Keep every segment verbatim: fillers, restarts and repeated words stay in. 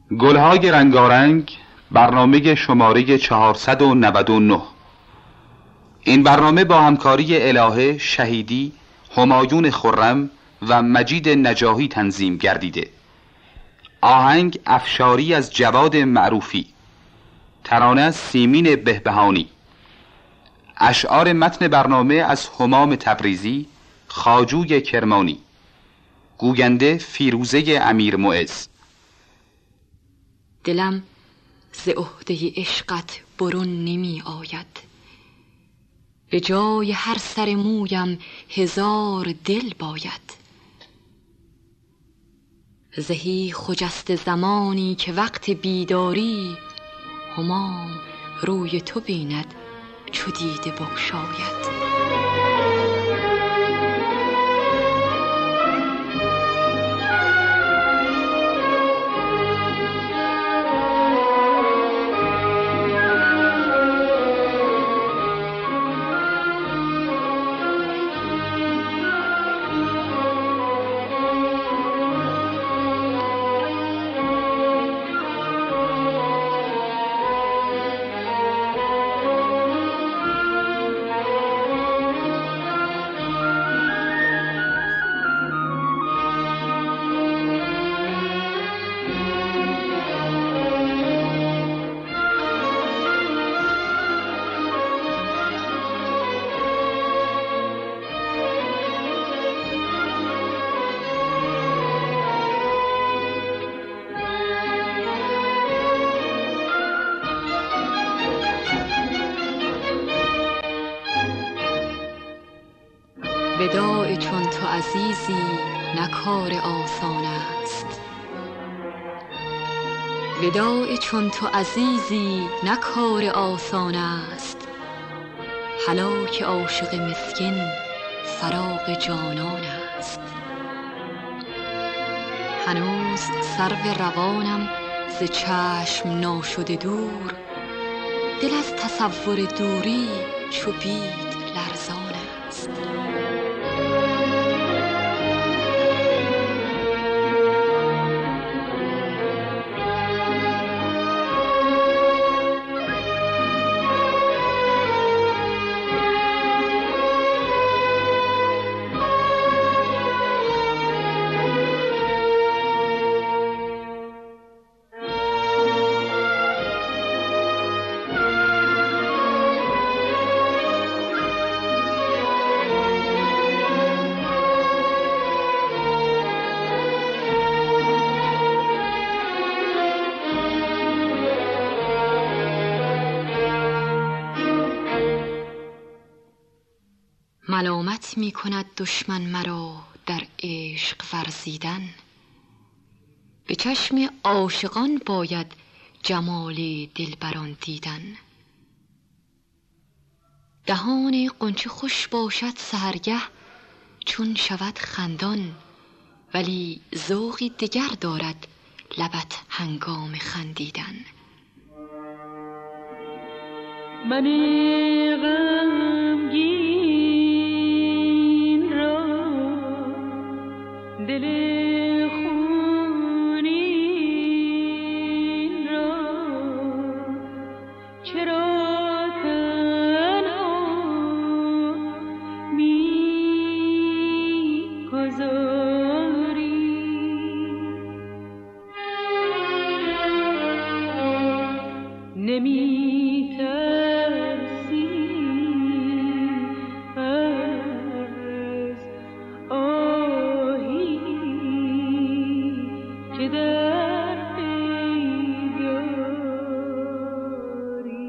گلهای رنگارنگ، برنامه شماره چهارصد و نود و نه. این برنامه با همکاری الهه شهیدی، همایون خرم و مجید نجاحی تنظیم گردیده. آهنگ افشاری از جواد معروفی، ترانه از سیمین بهبهانی. اشعار متن برنامه از همام تبریزی، خواجوی کرمانی. گوینده فیروزه امیر معز. دلم ز عهده عشقت برون نمی آید، به جای هر سر مویم هزار دل باید. زهی خجسته زمانی که وقت بیداری، همام روی تو بیند چو دیده بگشاید. وداع چون تو عزیزی نه کار آسان است، وداع چون تو عزیزی نه کار آسان است. هلاک عاشق مسکین فراق جانان است. هنوز سرو روانم ز چشم ناشده دور، دل از تصور دوری چو بید لرزان است. ملامت می کند دشمن مرا در عشق ورزیدن، به چشم عاشقان باید جمال دلبران دیدن. دهان غنچه خوش باشد سحرگه چون شود خندان، ولی ذوقی دگر دارد لبت هنگام خندیدن. من غمگین دل خونین را چرا تنها می گذاری؟ نمی ترسی از آهی که در پی داری؟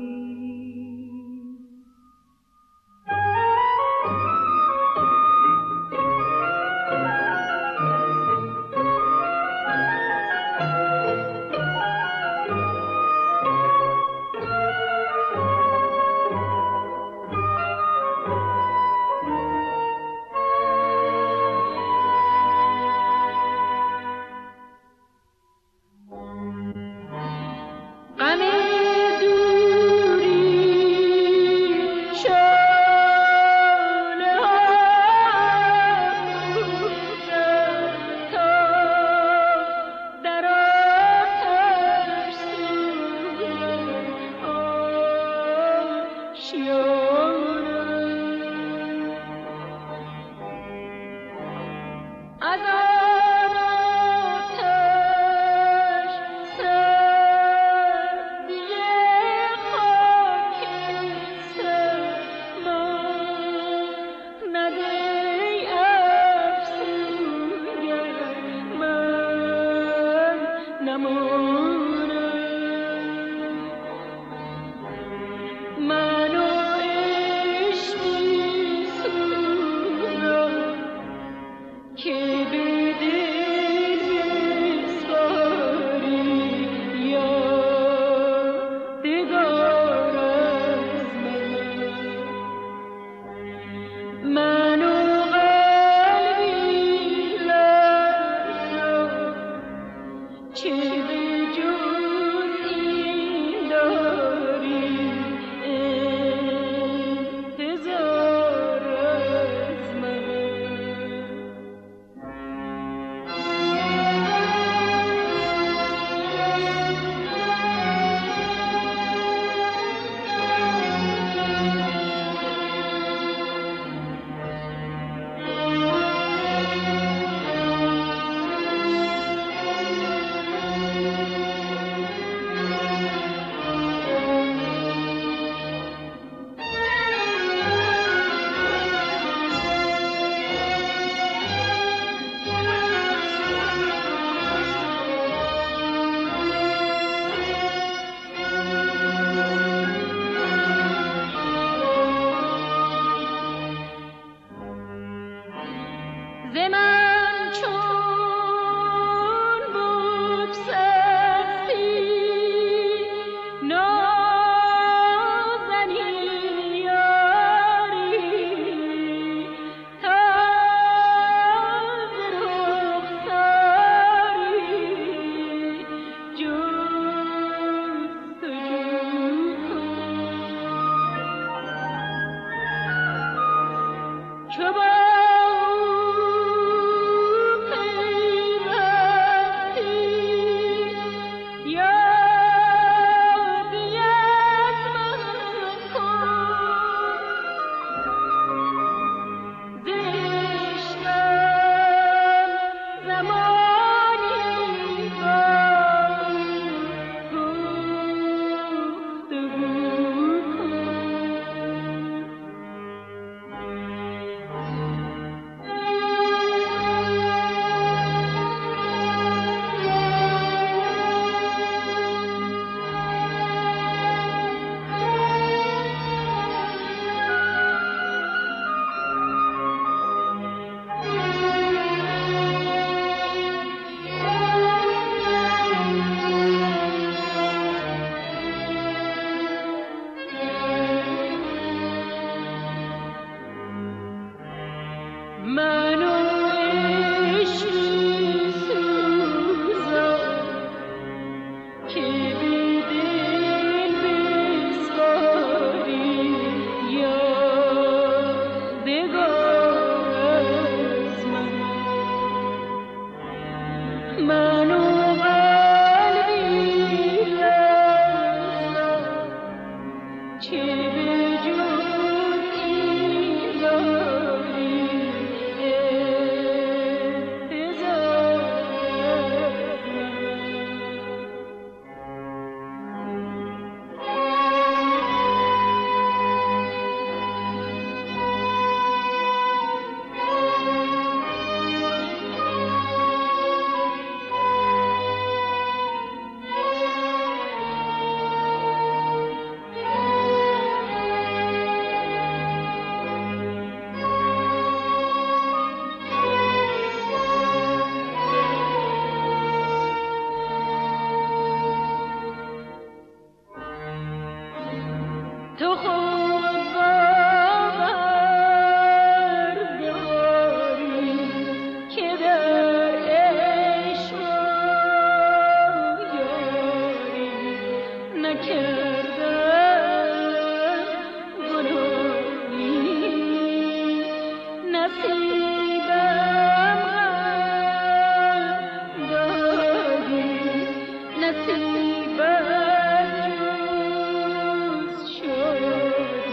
نصیبت جز شد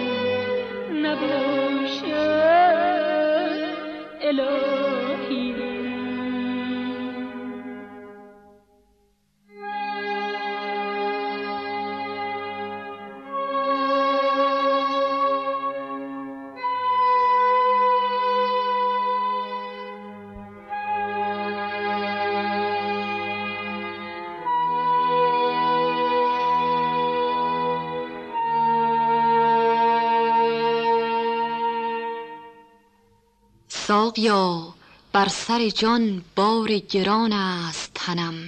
ساقیا بر سر جان بار گران است تنم.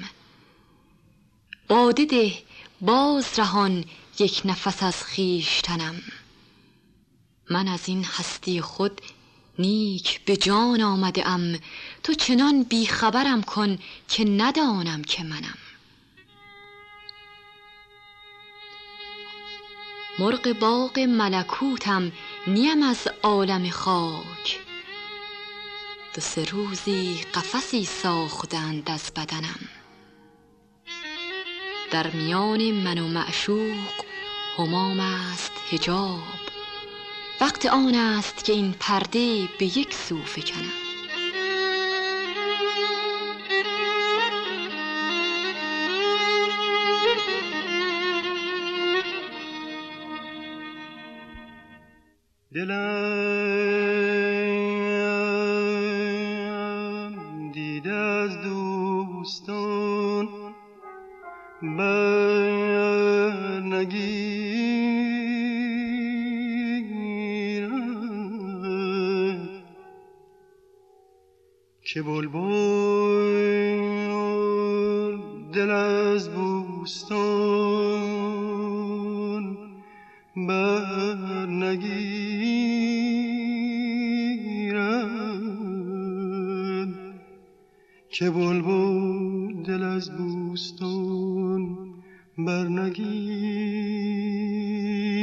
باده ده باز رهان یک نفس از خویشتنم. من از این هستی خود نیک به جان آمده ام، تو چنان بی خبرم کن که ندانم که منم. مرغ باغ ملکوتم نیم از عالم خاک، دو سه روزی قفسی ساختند از بدنم. در میان من و معشوق همام است حجاب، وقت آن است که این پرده به یک سو فکنم. دلم دیده از دوستان بر نگیرد که بلبل دل از بوستان بر نگیرد که بلبل دل از بوستان بر نگیرد.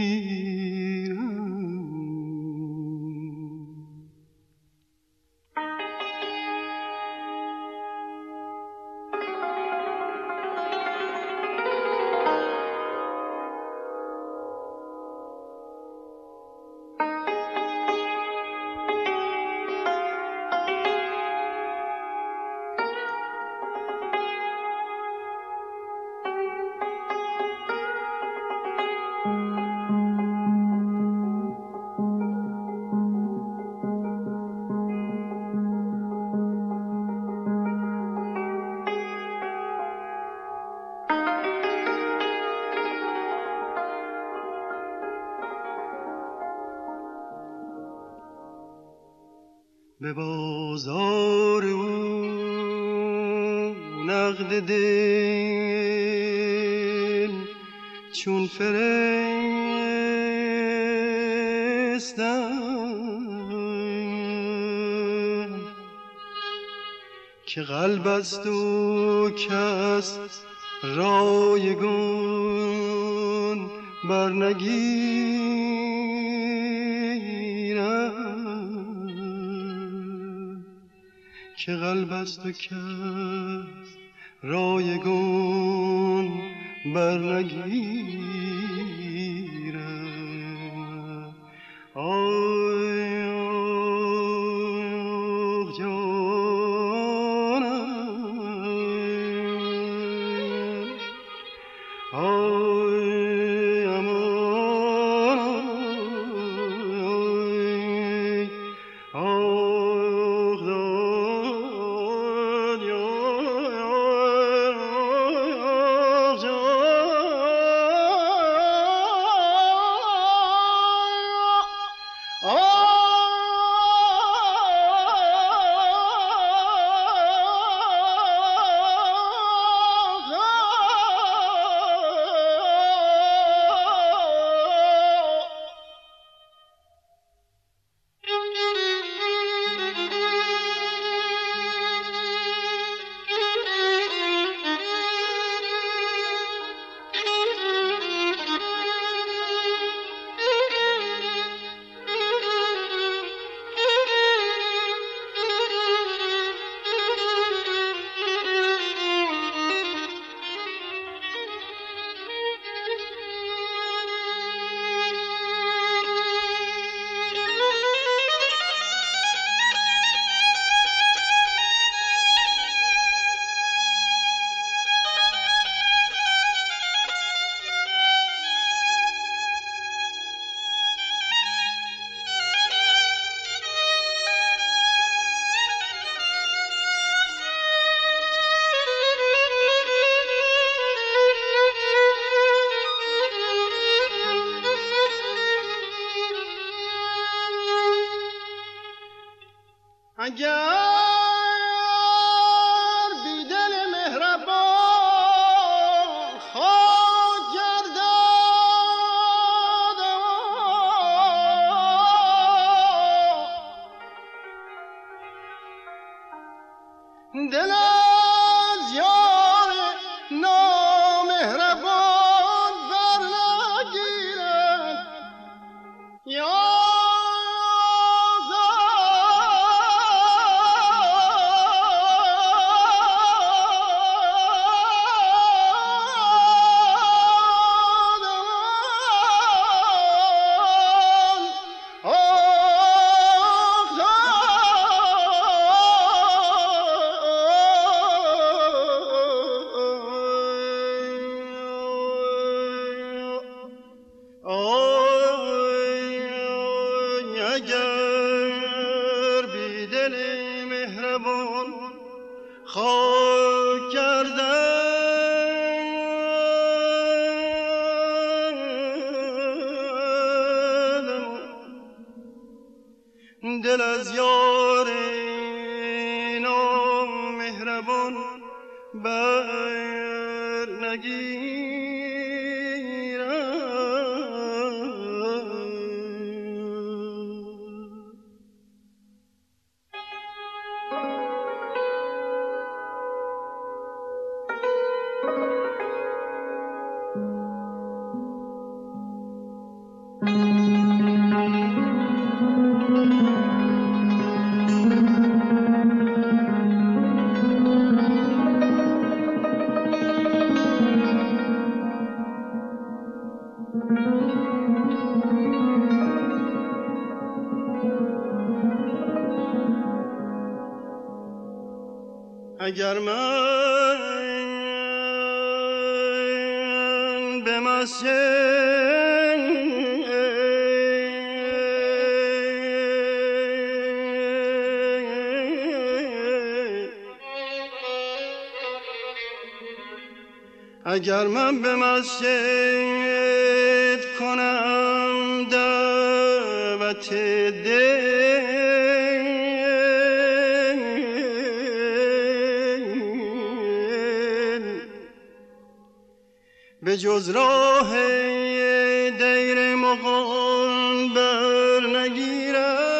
به بازار او نقد دل چون فرستم که قلب است و کس رایگان بر نگیرد که قلب است و کس رایگان بر نگیرد. آی آه جانم، آی امان، آه دل از یار نامهربان بر نگیرم. اگر من به مسجد اگر من به مسجد کنم دعوت دل به جز راه دیر مغان بر نگیرم.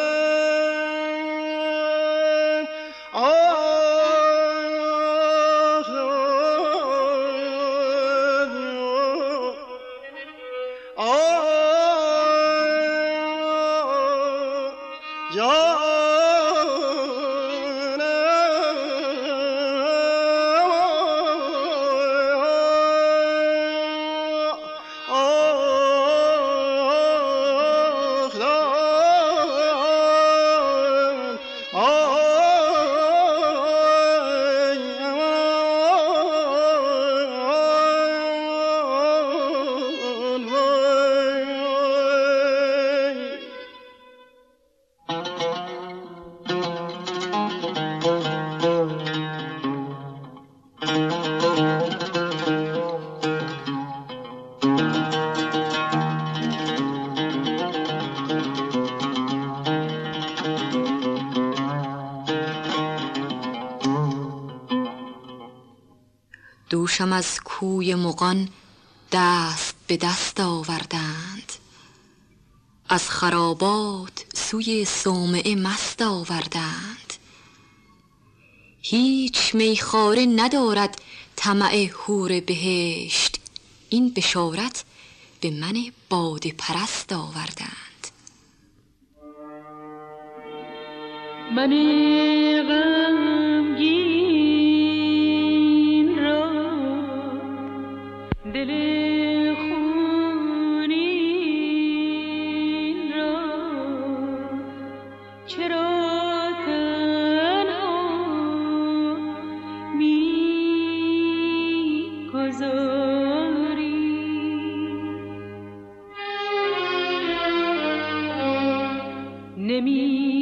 دوشم از کوی مغان دست به دست آوردند، از خرابات سوی صومعه مست آوردند. هیچ میخواره ندارد طمع حور بهشت، این بشارت به من باده پرست آوردند. من غمگین را دل خونین را چرا تنها می گذاری؟ نمی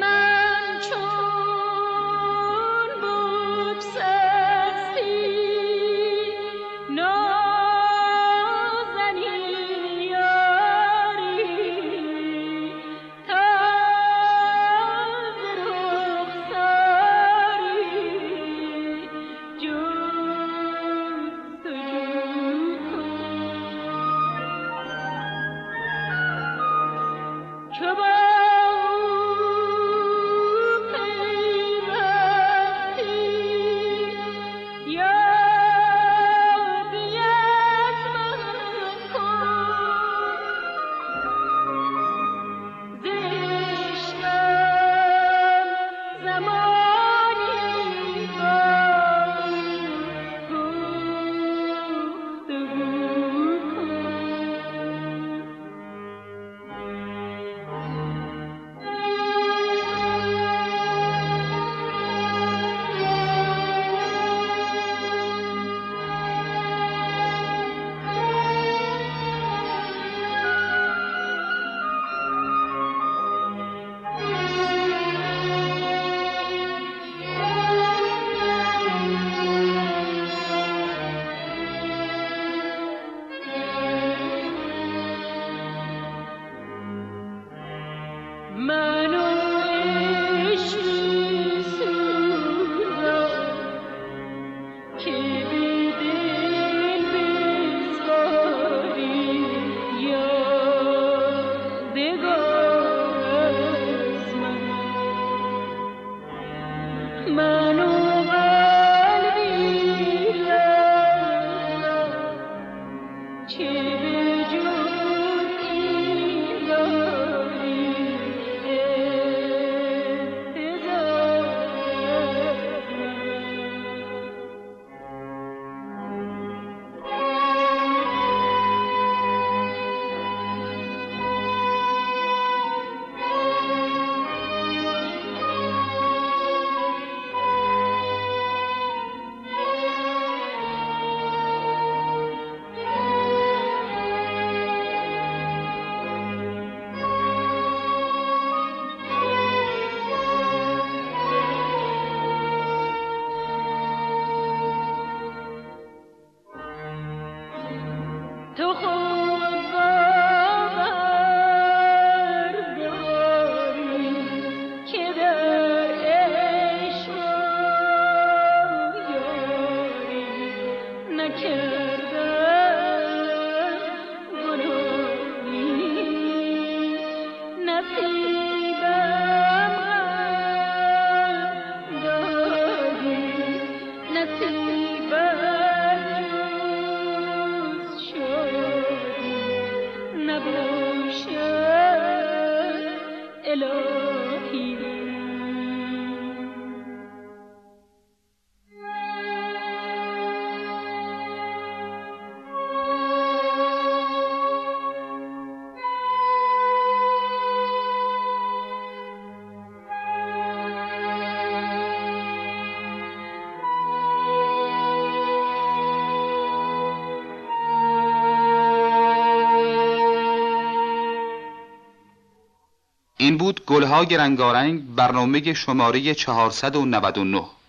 این بود گلهای رنگارنگ، برنامه شماره چهارصد و نود و نه.